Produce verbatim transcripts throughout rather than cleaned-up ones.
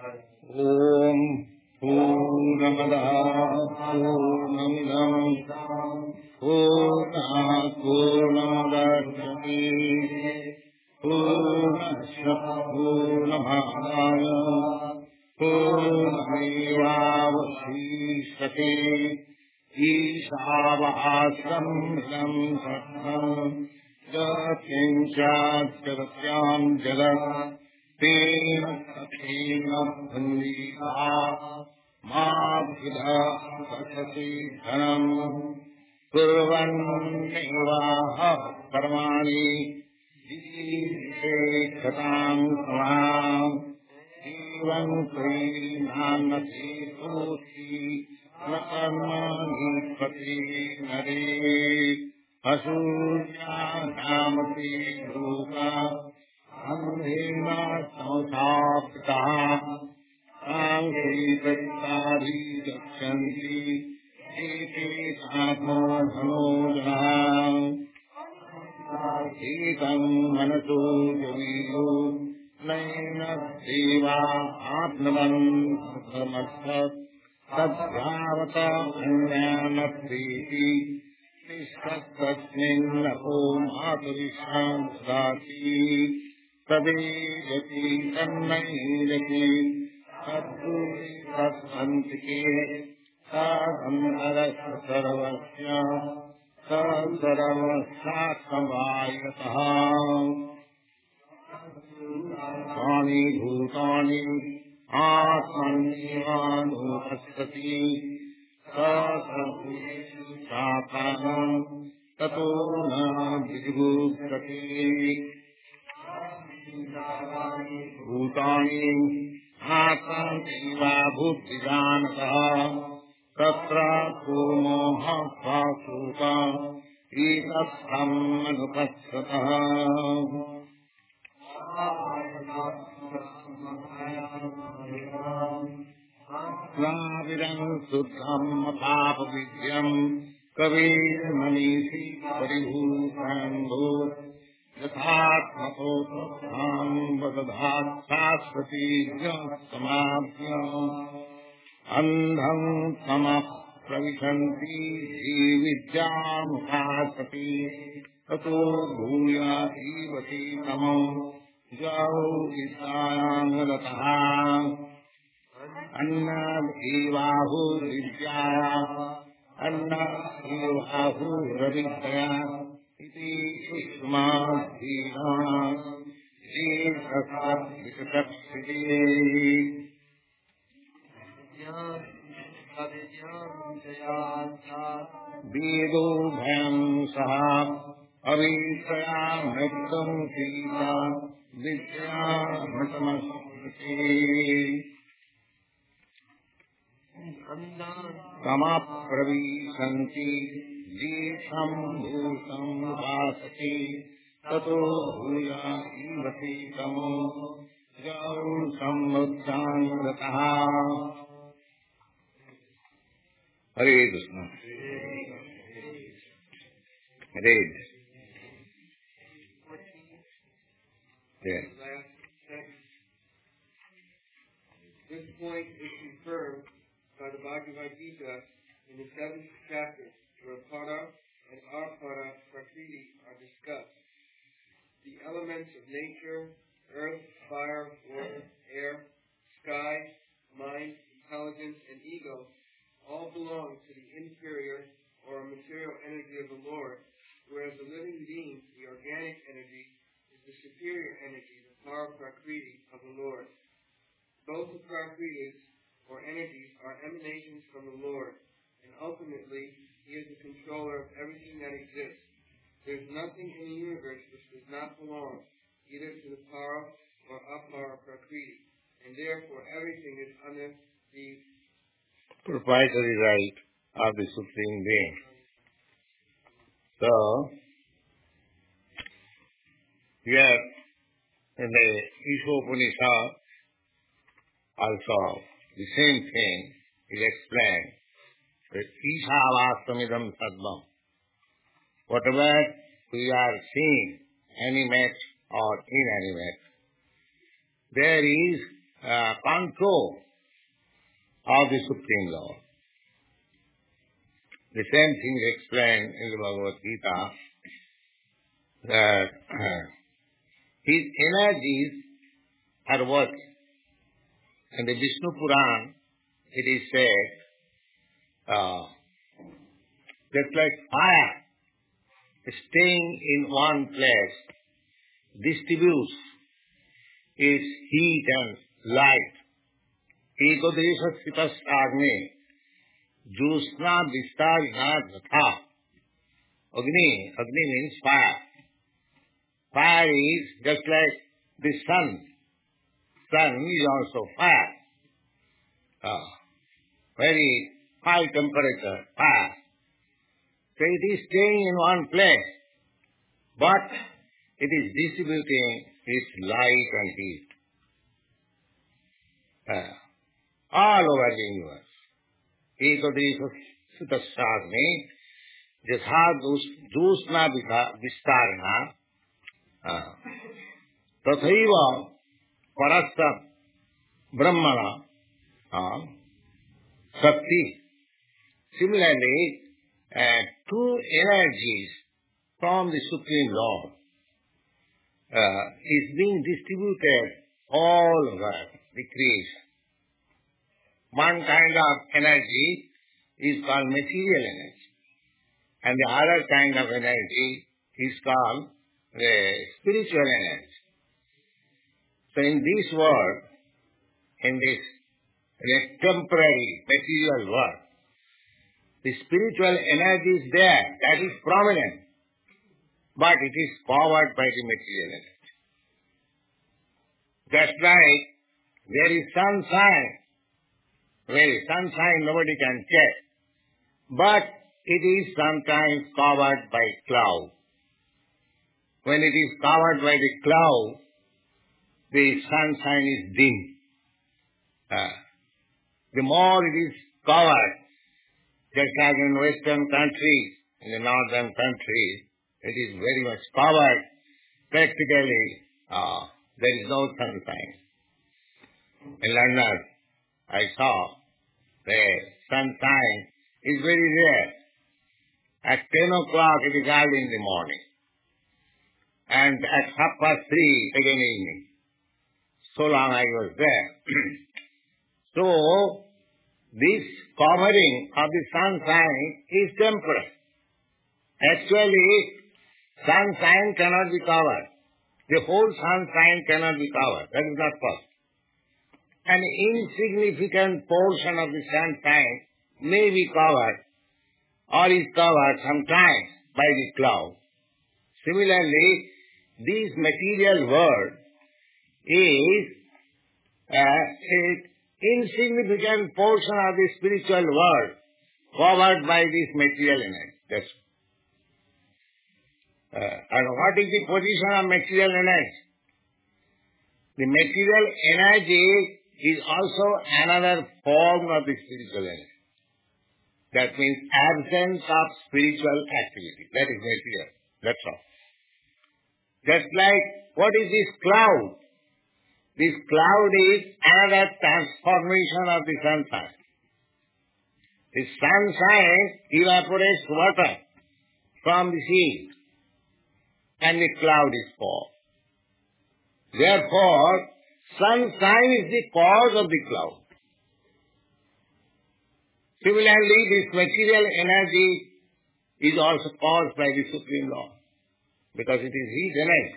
ओम पूर्णमदः पूर्णमिदं पूर्णात् पूर्णमुदच्यते पूर्णस्य पूर्णमादाय पूर्णमेवावशिष्यते। ईशावास्यम् इदं सर्वम् यत्किञ्चित् जगत् तेन तेन भुञ्जीता मा विदधति धनम् कुर्वन्नेवाह कर्माणि जीवेक्षतां समाम् जीवन् क्रीणान्नति तोषि न कर्माणि पति नरे असूर्यानामपि लोका अन्धेना संसापितः सांख्यैकैकारि गच्छन्ति एते आत्मधनो जनाः एतं मनसो जवीयो नैन देवा आत्मवन् समर्थत् तद्भावत अन्यानप्रीति तस्मिन्नको मातुरिषां ददाति तदेजति तन्नैजति तद्दूरे तत्सन्तिके तदन्तरस्य सर्वस्य तत्सर्वस्यात्मवायतः तानि भूतानि आत्मन्येवानुपश्यति साकानं ततो न विभूषते। भूतानि आत्मन्येवा बुद्धिजानतः तत्र को मोहः पाशुका एतत्थम् अनुपश्यतः। स्वाविरं शुद्धं पापविद्यं कविर्मनीषी परिभूषणो यथात्मतो तत्थां वदधात् शाश्वती समाप्य अन्धं तमः प्रविशन्ति विद्यामुपासते ततो भूया जीवति तमो जौ विद्यायां रतः अन्नादेवाहुर्विद्याया अन्नादेवाहुरविद्या इति सुषमाधीना जीवसत्विकक्षिते वेदो भयं सह अविद्या मृत्युं सीता विद्या मृतमस्मृति तमप्रविशन्ति जीवं भूतं उपासते ततो भूया जीवति तमो जौ सम्मुक्तां रतः। हरे कृष्ण। हरे This point is confirmed by the Bhagavad Gita in the seventh chapter, where Para and Apara Prakriti are discussed. The elements of nature, earth, fire, water, air, sky, mind, intelligence, and ego all belong to the inferior or material energy of the Lord, whereas the living being, the organic energy, is the superior energy, the Para Prakriti of the Lord. Both the Prakritis, or entities, are emanations from the Lord, and ultimately, He is the controller of everything that exists. There is nothing in the universe which does not belong either to the Para or Apara Prakriti, and therefore everything is under the proprietary right of the Supreme Being. So, here in the Ishopanishad also the same thing is explained. That Ishavastamidam Sadvam. Whatever we are seeing, animate or inanimate, there is uh, control of the Supreme Lord. The same thing is explained in the Bhagavad Gita, that uh, his energies are working. In the Vishnu Puran, it is said, uh, just like fire staying in one place distributes its heat and light. Ekodesha sitasagni jusna vistarina dhatha. Agni, Agni means fire. Fire is just like the sun. Sun is also fire. Uh, very high temperature, fire. So it is staying in one place, but it is distributing its light and heat uh, all over the universe. Ekodesha sitasagni jatha jusna vistarina tathaiva parasta brahmana sakti. Similarly, uh, two energies from the Supreme Lord uh, is being distributed all over the creation. One kind of energy is called material energy, and the other kind of energy is called the spiritual energy. So in this world, in this, in a temporary material world, the spiritual energy is there, that is prominent, but it is covered by the material energy. Just like there is sunshine, there is sunshine nobody can check, but it is sometimes covered by cloud. When it is covered by the cloud, the sunshine is dim. Uh, the more it is covered, just like in western countries, in the northern countries, it is very much covered. Practically, uh, there is no sunshine. In London, I saw the sunshine is very rare. At ten o'clock it is early in the morning, and at half past three again evening. So long I was there. So, this covering of the sunshine is temporary. Actually, sunshine cannot be covered. The whole sunshine cannot be covered. That is not possible. An insignificant portion of the sunshine may be covered or is covered sometimes by the cloud. Similarly, this material world is uh, a insignificant portion of the spiritual world covered by this material energy. That's uh, and what is the position of material energy? The material energy is also another form of the spiritual energy. That means absence of spiritual activity. That is material. That's all. Just like, what is this cloud? This cloud is another transformation of the sunshine. The sunshine evaporates water from the sea, and the cloud is formed. Therefore, sunshine is the cause of the cloud. Similarly, this material energy is also caused by the Supreme Lord, because it is His energy.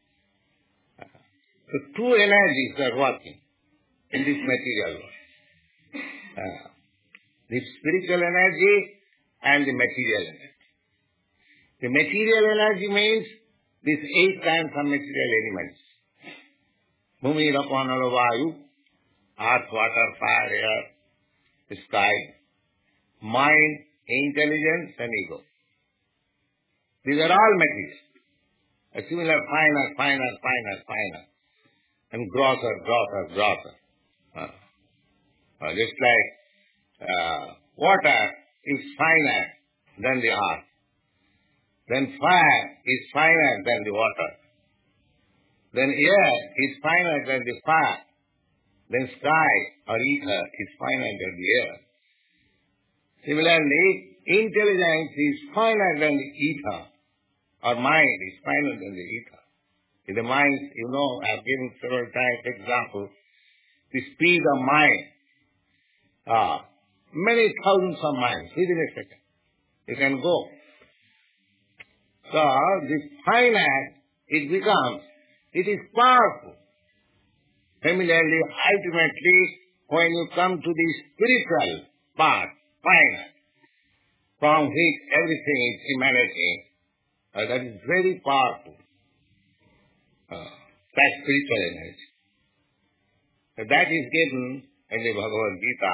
So two energies are working in this material world. Uh, the spiritual energy and the material energy. The material energy means these eight kinds of material elements. Bhumi, Rapana, Vayu, earth, water, fire, air, sky, mind, intelligence and ego. These are all material. A similar finer, finer, finer, finer. And grosser, grosser, grosser. Uh, uh, just like uh, water is finer than the earth. Then fire is finer than the water. Then air is finer than the fire. then sky or ether is finite than the air. Similarly, intelligence is finite than the ether, or mind is finite than the ether. In the mind, you know, I have given several times examples, the speed of mind, ah, many thousands of miles within a second. You can go. So, this finite, it becomes, it is powerful. Similarly, ultimately, when you come to the spiritual part, finite, from which everything is emanating, uh, that is very powerful. Uh, that spiritual energy. So that is given in the Bhagavad Gita.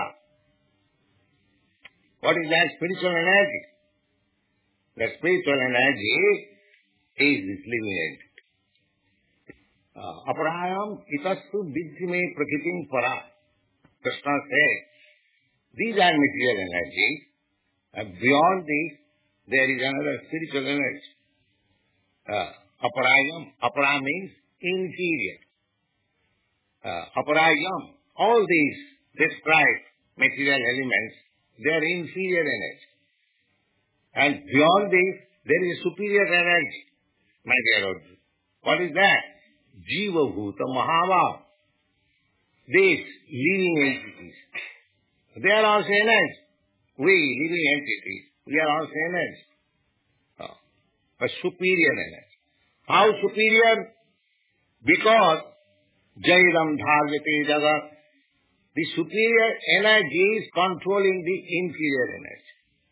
What is that spiritual energy? The spiritual energy is this living entity. Aparayam itastu vidyame prakritim para. Krishna says, these are material energies, and beyond this, there is another spiritual energy. Uh, aparayam, apara means inferior. Uh, aparayam, all these described material elements, they are inferior energy. And beyond this, there is superior energy, my dear Arjuna. What is that? Jiva Bhuta Mahava. These living entities, they are also energy. We, living entities, we are also energy. Oh, a superior energy. How superior? Because Jaidam Dharvate Jagat, the superior energy is controlling the inferior energy.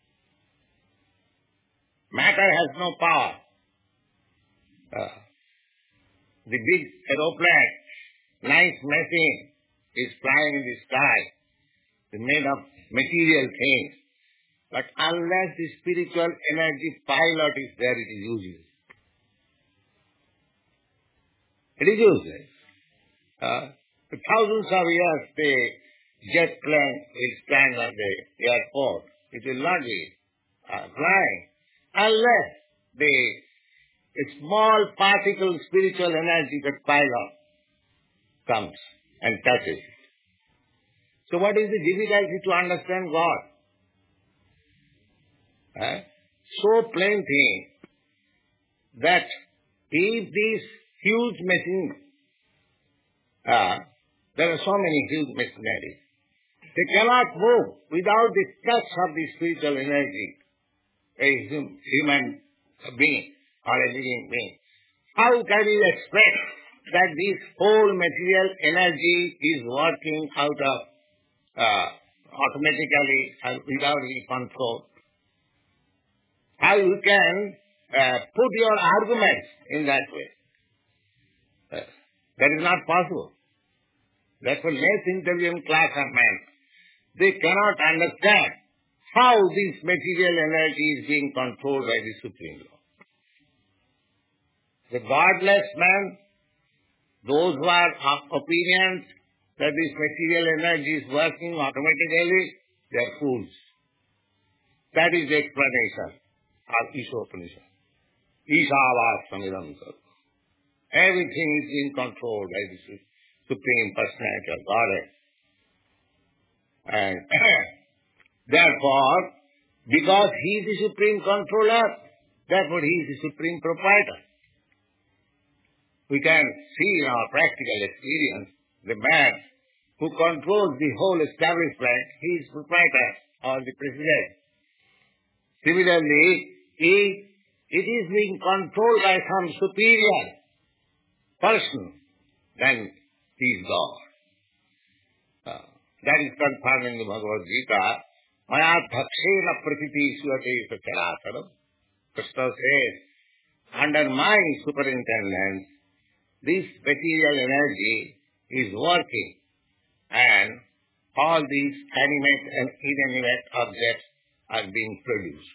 Matter has no power. Uh, the big aeroplane, nice machine, is flying in the sky. It's made of material things. But unless the spiritual energy pilot is there, it is useless. It is useless. Uh, for thousands of years, the jet plane will stand at the airport. It will not be uh, flying unless the a small particle spiritual energy that pilot comes and touches it. So what is the difficulty to understand God? Uh, so plain thing that if these huge machines, uh, there are so many huge machineries, they cannot move without the touch of the spiritual energy, a human being or a living being. How can you expect that this whole material energy is working out of uh, automatically and without any control? How you can uh, put your arguments in that way? Uh, that is not possible. Therefore, less intelligent class of men, they cannot understand how this material energy is being controlled by the Supreme Lord. The godless man, those who are of opinions that this material energy is working automatically, they are fools. That is the explanation of Ishopanishad. Ishavastamidam Sarvam. Everything is being controlled by the Supreme Personality of Godhead. And therefore, because He is the Supreme Controller, therefore He is the Supreme Proprietor. We can see in our practical experience, the man who controls the whole establishment, he is proprietor or the president. Similarly, if it is being controlled by some superior person, then he is God. Uh, that is confirmed in the Bhagavad Gita. Maya dhakshena prakriti suvate sacharasaram. Krishna says, under my superintendence, this material energy is working and all these animate and inanimate objects are being produced.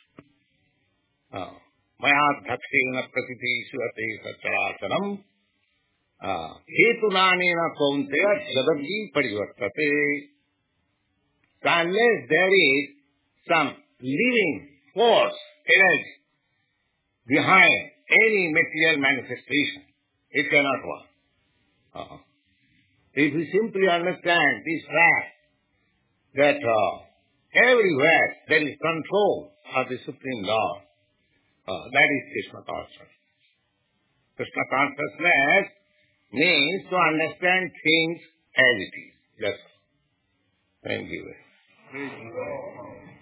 Maya dhakshena prakriti suvate sacharasaram. Hetunanena kaunteya jagadji parivartate. So unless there is some living force, energy, behind any material manifestation, it cannot work. Uh-huh. If we simply understand this fact that uh, everywhere there is control of the Supreme Lord, uh, that is Krishna consciousness. Krishna consciousness means to understand things as it is. That's all. Thank you.